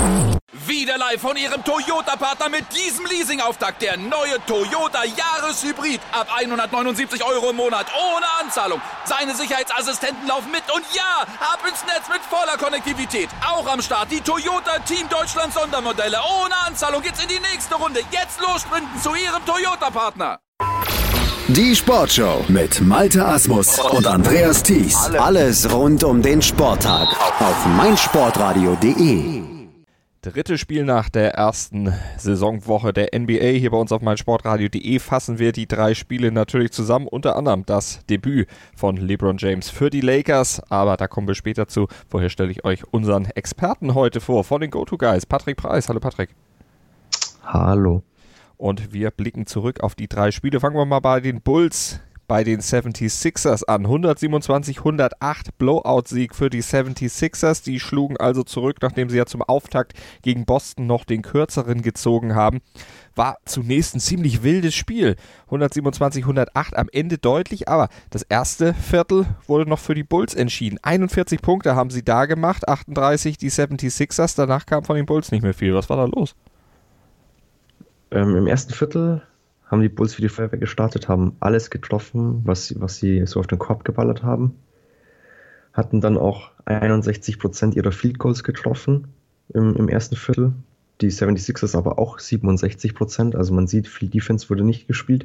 Wieder live von Ihrem Toyota-Partner mit diesem Leasing-Auftakt. Der neue Toyota Jahreshybrid. Ab 179 € im Monat. Ohne Anzahlung. Seine Sicherheitsassistenten laufen mit. Und ja, ab ins Netz mit voller Konnektivität. Auch am Start die Toyota Team Deutschland Sondermodelle. Ohne Anzahlung geht's in die nächste Runde. Jetzt los sprinten zu Ihrem Toyota-Partner. Die Sportshow mit Malte Asmus und Andreas Thies. Alles rund um den Sporttag auf meinsportradio.de. Dritte Spiel nach der ersten Saisonwoche der NBA. Hier bei uns auf meinsportradio.de fassen wir die 3 Spiele natürlich zusammen. Unter anderem das Debüt von LeBron James für die Lakers. Aber da kommen wir später zu. Vorher stelle ich euch unseren Experten heute vor von den Go-To-Guys. Patrick Preis. Hallo Patrick. Hallo. Und wir blicken zurück auf die 3 Spiele. Fangen wir mal bei den Bulls, bei den 76ers an. 127-108 Blowout-Sieg für die 76ers. Die schlugen also zurück, nachdem sie ja zum Auftakt gegen Boston noch den kürzeren gezogen haben. War zunächst ein ziemlich wildes Spiel. 127-108 am Ende deutlich, aber das erste Viertel wurde noch für die Bulls entschieden. 41 Punkte haben sie da gemacht, 38 die 76ers. Danach kam von den Bulls nicht mehr viel. Was war da los? Im ersten Viertel haben die Bulls wie die Feuerwehr gestartet, haben alles getroffen, was sie so auf den Korb geballert haben. Hatten dann auch 61% ihrer Field Goals getroffen im ersten Viertel. Die 76ers aber auch 67%. Also man sieht, viel Defense wurde nicht gespielt.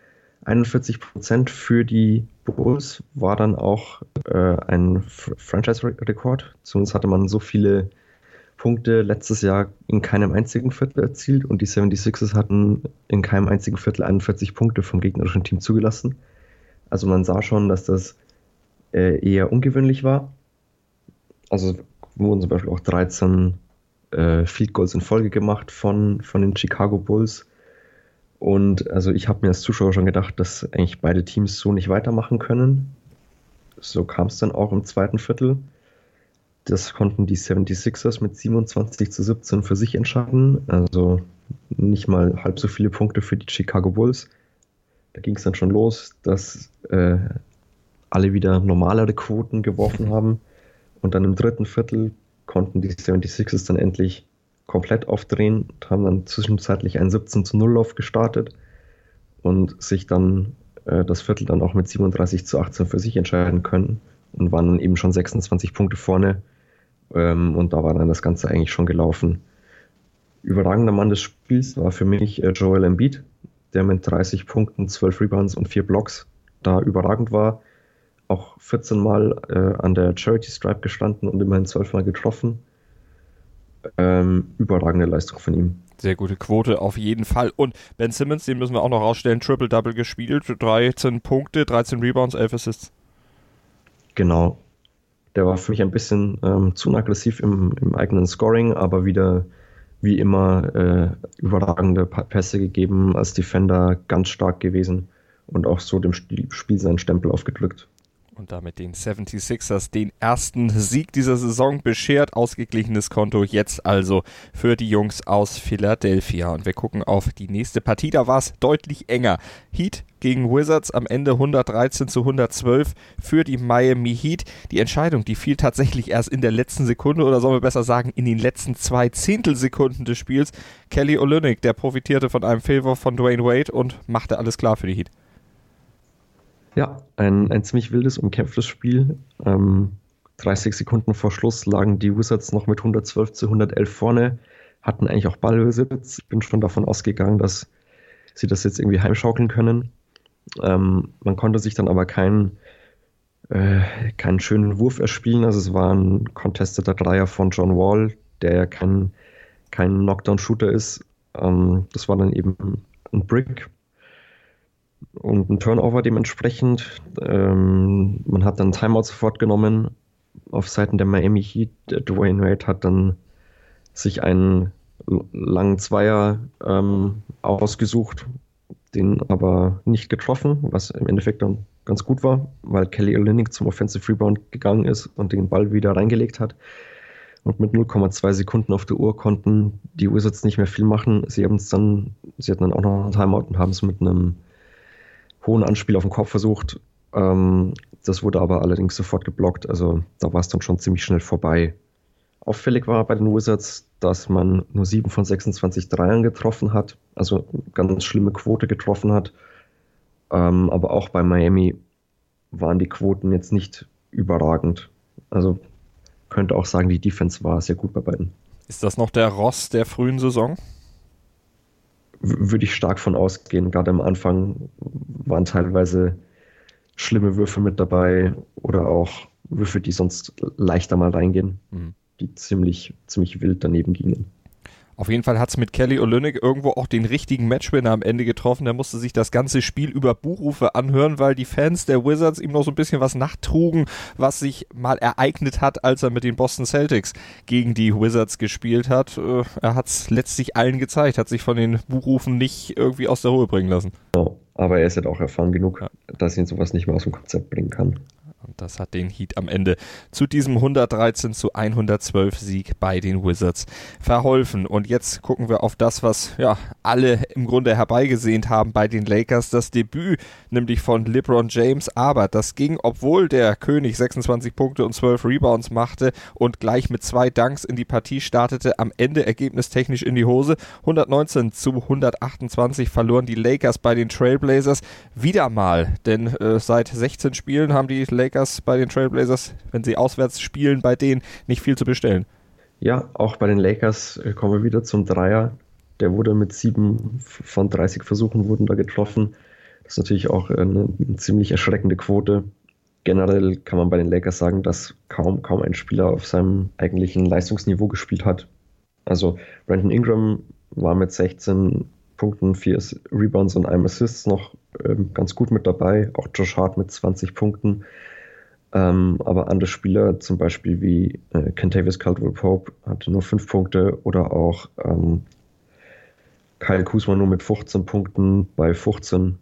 41% für die Bulls war dann auch ein Franchise-Rekord. Zumindest hatte man so viele Punkte letztes Jahr in keinem einzigen Viertel erzielt und die 76ers hatten in keinem einzigen Viertel 41 Punkte vom gegnerischen Team zugelassen. Also man sah schon, dass das eher ungewöhnlich war. Also wurden zum Beispiel auch 13 Field Goals in Folge gemacht von den Chicago Bulls. Und also ich habe mir als Zuschauer schon gedacht, dass eigentlich beide Teams so nicht weitermachen können. So kam es dann auch im zweiten Viertel. Das konnten die 76ers mit 27-17 für sich entscheiden. Also nicht mal halb so viele Punkte für die Chicago Bulls. Da ging es dann schon los, dass alle wieder normalere Quoten geworfen haben. Und dann im dritten Viertel konnten die 76ers dann endlich komplett aufdrehen und haben dann zwischenzeitlich einen 17-0-Lauf gestartet und sich dann das Viertel dann auch mit 37-18 für sich entscheiden können und waren dann eben schon 26 Punkte vorne. Und da war dann das Ganze eigentlich schon gelaufen. Überragender Mann des Spiels war für mich Joel Embiid, der mit 30 Punkten, 12 Rebounds und 4 Blocks da überragend war. Auch 14 Mal an der Charity Stripe gestanden und immerhin 12 Mal getroffen. Überragende Leistung von ihm. Sehr gute Quote auf jeden Fall. Und Ben Simmons, den müssen wir auch noch rausstellen, Triple-Double gespielt, 13 Punkte, 13 Rebounds, 11 Assists. Genau. Der war für mich ein bisschen zu aggressiv im eigenen Scoring, aber wieder wie immer überragende Pässe gegeben, als Defender ganz stark gewesen und auch so dem Spiel seinen Stempel aufgedrückt. Und damit den 76ers den ersten Sieg dieser Saison beschert. Ausgeglichenes Konto jetzt also für die Jungs aus Philadelphia. Und wir gucken auf die nächste Partie. Da war es deutlich enger. Heat gegen Wizards am Ende 113-112 für die Miami Heat. Die Entscheidung, die fiel tatsächlich erst in der letzten Sekunde oder sollen wir besser sagen in den letzten 2 Zehntelsekunden des Spiels. Kelly Olynyk, der profitierte von einem Fehlwurf von Dwayne Wade und machte alles klar für die Heat. Ja, ein ziemlich wildes, umkämpftes Spiel. 30 Sekunden vor Schluss lagen die Wizards noch mit 112-111 vorne, hatten eigentlich auch Ballbesitz. Ich bin schon davon ausgegangen, dass sie das jetzt irgendwie heimschaukeln können. Man konnte sich dann aber keinen schönen Wurf erspielen. Also es war ein contesteter Dreier von John Wall, der ja kein Knockdown-Shooter ist. Das war dann eben ein Brick und ein Turnover dementsprechend. Man hat dann Timeout sofort genommen auf Seiten der Miami Heat. Dwayne Wade hat dann sich einen langen Zweier ausgesucht, den aber nicht getroffen, was im Endeffekt dann ganz gut war, weil Kelly Olynyk zum Offensive Rebound gegangen ist und den Ball wieder reingelegt hat. Und mit 0,2 Sekunden auf der Uhr konnten die Wizards nicht mehr viel machen. Sie hatten dann auch noch einen Timeout und haben es mit einem hohen Anspiel auf den Korb versucht. Das wurde aber allerdings sofort geblockt. Also da war es dann schon ziemlich schnell vorbei. auffällig war bei den Wizards, dass man nur 7 von 26 Dreiern getroffen hat, also ganz schlimme Quote getroffen hat. Aber auch bei Miami waren die Quoten jetzt nicht überragend. Also könnte auch sagen, die Defense war sehr gut bei beiden. Ist das noch der Ross der frühen Saison? Würde ich stark von ausgehen. Gerade am Anfang waren teilweise schlimme Würfe mit dabei oder auch Würfe, die sonst leichter mal reingehen, die ziemlich wild daneben gingen. Auf jeden Fall hat es mit Kelly Olynyk irgendwo auch den richtigen Matchwinner am Ende getroffen. Der musste sich das ganze Spiel über Buchrufe anhören, weil die Fans der Wizards ihm noch so ein bisschen was nachtrugen, was sich mal ereignet hat, als er mit den Boston Celtics gegen die Wizards gespielt hat. Er hat es letztlich allen gezeigt, hat sich von den Buchrufen nicht irgendwie aus der Ruhe bringen lassen. Genau, aber er ist halt auch erfahren genug, dass ihn sowas nicht mehr aus dem Konzept bringen kann. Und das hat den Heat am Ende zu diesem 113-112 Sieg bei den Wizards verholfen. Und jetzt gucken wir auf das, was alle im Grunde herbeigesehnt haben bei den Lakers. Das Debüt nämlich von LeBron James. Aber das ging, obwohl der König 26 Punkte und 12 Rebounds machte und gleich mit 2 Dunks in die Partie startete, am Ende ergebnistechnisch in die Hose. 119-128 verloren die Lakers bei den Trailblazers. Wieder mal, denn seit 16 Spielen haben die Lakers bei den Trailblazers, wenn sie auswärts spielen, bei denen nicht viel zu bestellen. Ja, auch bei den Lakers kommen wir wieder zum Dreier. Der wurde mit 7 von 30 Versuchen wurden da getroffen. Das ist natürlich auch eine ziemlich erschreckende Quote. Generell kann man bei den Lakers sagen, dass kaum ein Spieler auf seinem eigentlichen Leistungsniveau gespielt hat. Also Brandon Ingram war mit 16 Punkten, 4 Rebounds und 1 Assists noch ganz gut mit dabei. Auch Josh Hart mit 20 Punkten. Aber andere Spieler, zum Beispiel wie Kentavious Caldwell-Pope, hatte nur 5 Punkte oder auch Kyle Kuzma nur mit 15 Punkten bei 15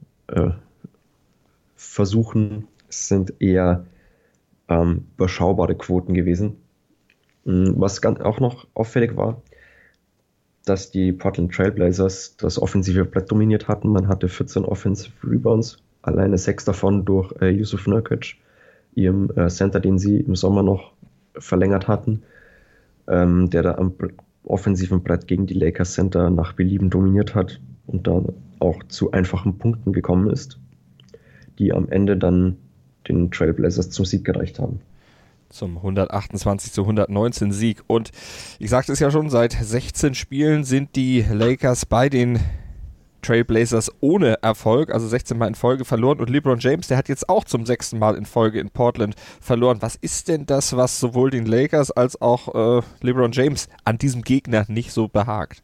Versuchen. Es sind eher überschaubare Quoten gewesen. Was auch noch auffällig war, dass die Portland Trailblazers das offensive Brett dominiert hatten. Man hatte 14 Offensive Rebounds, alleine 6 davon durch Jusuf Nurkic, ihrem Center, den sie im Sommer noch verlängert hatten, der da am offensiven Brett gegen die Lakers Center nach Belieben dominiert hat und dann auch zu einfachen Punkten gekommen ist, die am Ende dann den Trailblazers zum Sieg gereicht haben. Zum 128-119 Sieg. Und ich sagte es ja schon, seit 16 Spielen sind die Lakers bei den Trailblazers ohne Erfolg, also 16 Mal in Folge verloren. Und LeBron James, der hat jetzt auch zum 6. Mal in Folge in Portland verloren. Was ist denn das, was sowohl den Lakers als auch LeBron James an diesem Gegner nicht so behagt?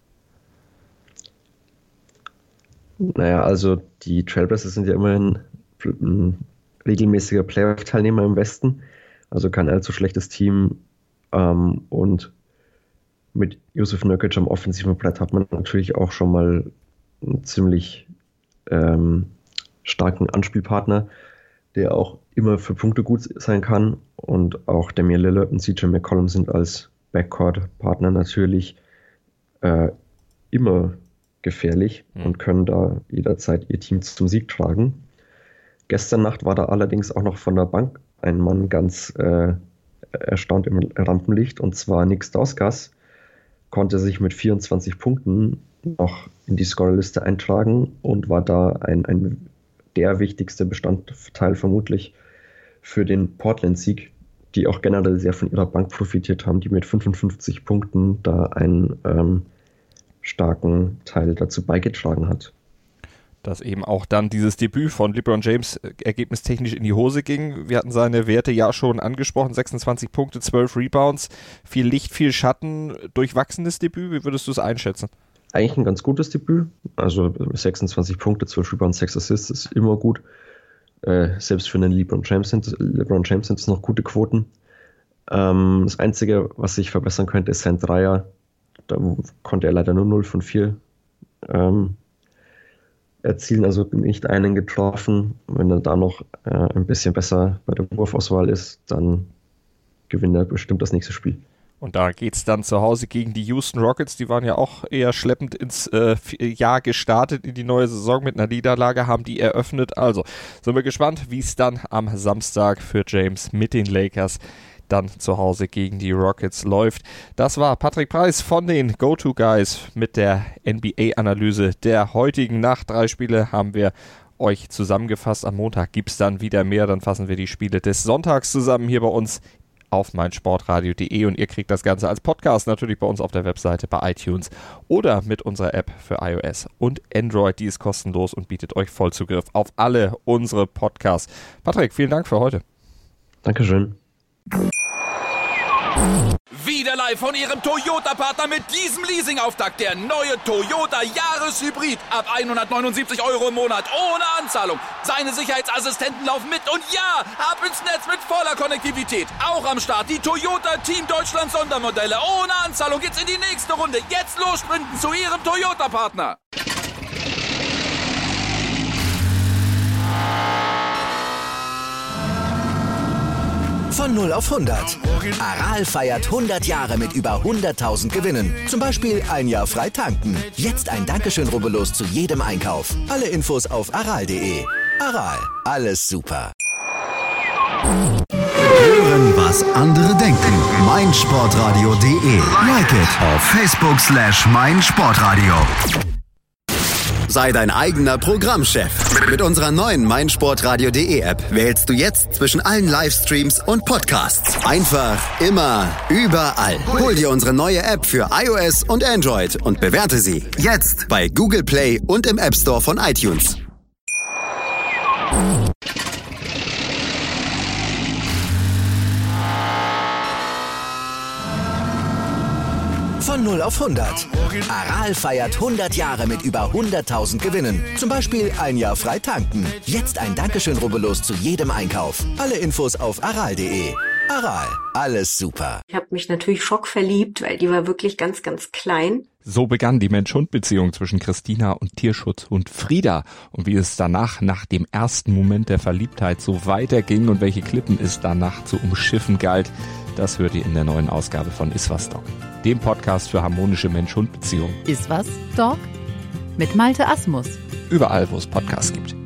Naja, also die Trailblazers sind ja immerhin ein regelmäßiger Playoff-Teilnehmer im Westen. Also kein allzu schlechtes Team. Und mit Jusuf Nurkic am offensiven Brett hat man natürlich auch schon mal einen ziemlich starken Anspielpartner, der auch immer für Punkte gut sein kann. Und auch Damian Lillard und CJ McCollum sind als Backcourt-Partner natürlich immer gefährlich und können da jederzeit ihr Team zum Sieg tragen. Gestern Nacht war da allerdings auch noch von der Bank ein Mann ganz erstaunt im Rampenlicht, und zwar Nick Stauskas konnte sich mit 24 Punkten noch in die Scorerliste eintragen und war da der wichtigste Bestandteil vermutlich für den Portland-Sieg, die auch generell sehr von ihrer Bank profitiert haben, die mit 55 Punkten da einen starken Teil dazu beigetragen hat. Dass eben auch dann dieses Debüt von LeBron James ergebnistechnisch in die Hose ging. Wir hatten seine Werte ja schon angesprochen, 26 Punkte, 12 Rebounds, viel Licht, viel Schatten, durchwachsenes Debüt. Wie würdest du es einschätzen? Eigentlich ein ganz gutes Debüt. Also 26 Punkte, 12 Rebounds, 6 Assists ist immer gut. Selbst für einen LeBron James sind es noch gute Quoten. Das Einzige, was sich verbessern könnte, ist sein Dreier. Da konnte er leider nur 0 von 4 erzielen, also nicht einen getroffen. Wenn er da noch ein bisschen besser bei der Wurfauswahl ist, dann gewinnt er bestimmt das nächste Spiel. Und da geht's dann zu Hause gegen die Houston Rockets. Die waren ja auch eher schleppend ins Jahr gestartet, in die neue Saison mit einer Niederlage, haben die eröffnet. Also sind wir gespannt, wie es dann am Samstag für James mit den Lakers dann zu Hause gegen die Rockets läuft. Das war Patrick Preis von den Go-To-Guys mit der NBA-Analyse der heutigen Nacht. 3 Spiele haben wir euch zusammengefasst. Am Montag gibt es dann wieder mehr. Dann fassen wir die Spiele des Sonntags zusammen hier bei uns auf meinsportradio.de und ihr kriegt das Ganze als Podcast natürlich bei uns auf der Webseite, bei iTunes oder mit unserer App für iOS und Android. Die ist kostenlos und bietet euch Vollzugriff auf alle unsere Podcasts. Patrick, vielen Dank für heute. Dankeschön. Wieder live von Ihrem Toyota-Partner mit diesem Leasing-Auftakt. Der neue Toyota Jahreshybrid. Ab 179 € im Monat. Ohne Anzahlung. Seine Sicherheitsassistenten laufen mit. Und ja, ab ins Netz mit voller Konnektivität. Auch am Start die Toyota Team Deutschland Sondermodelle. Ohne Anzahlung geht's in die nächste Runde. Jetzt los sprinten zu Ihrem Toyota-Partner. Von 0 auf 100. Aral feiert 100 Jahre mit über 100.000 Gewinnen. Zum Beispiel 1 Jahr frei tanken. Jetzt ein Dankeschön, rubbellos zu jedem Einkauf. Alle Infos auf aral.de. Aral, alles super. Hören, was andere denken. meinsportradio.de. Like it auf Facebook/meinsportradio. Sei dein eigener Programmchef. Mit unserer neuen meinsportradio.de App wählst du jetzt zwischen allen Livestreams und Podcasts. Einfach, immer, überall. Hol dir unsere neue App für iOS und Android und bewerte sie jetzt bei Google Play und im App Store von iTunes. Von 0 auf 100. Aral feiert 100 Jahre mit über 100.000 Gewinnen. Zum Beispiel 1 Jahr frei tanken. Jetzt ein Dankeschön, rubbellos zu jedem Einkauf. Alle Infos auf aral.de. Aral, alles super. Ich habe mich natürlich schockverliebt, weil die war wirklich ganz, ganz klein. So begann die Mensch-Hund-Beziehung zwischen Christina und Tierschutzhund Frieda. Und wie es danach, nach dem ersten Moment der Verliebtheit, so weiterging und welche Klippen es danach zu umschiffen galt, das hört ihr in der neuen Ausgabe von Iswas Dog, dem Podcast für harmonische Mensch-Hund-Beziehungen. Iswas Dog? Mit Malte Asmus. Überall, wo es Podcasts gibt.